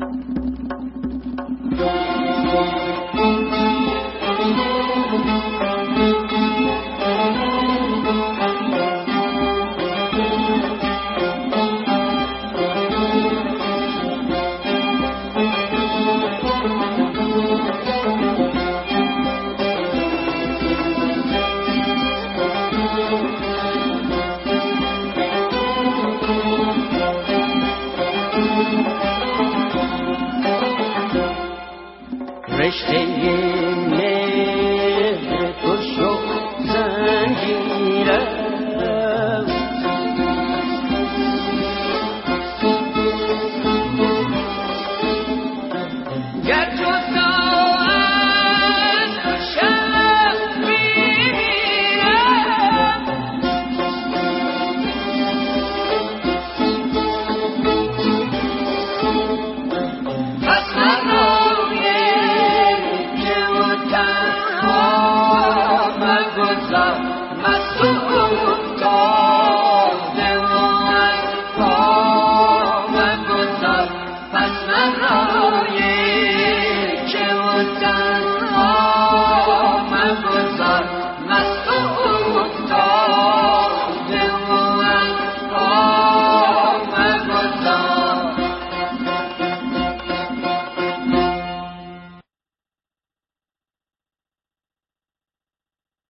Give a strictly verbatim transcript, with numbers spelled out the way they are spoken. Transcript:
رشته مهر تو شد زنجیرم گر جدا از تو شب میمیرم پس نروی مسئول داده و از پا مگذار پس من رای که و